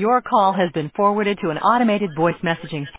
Your call has been forwarded to an automated voice messaging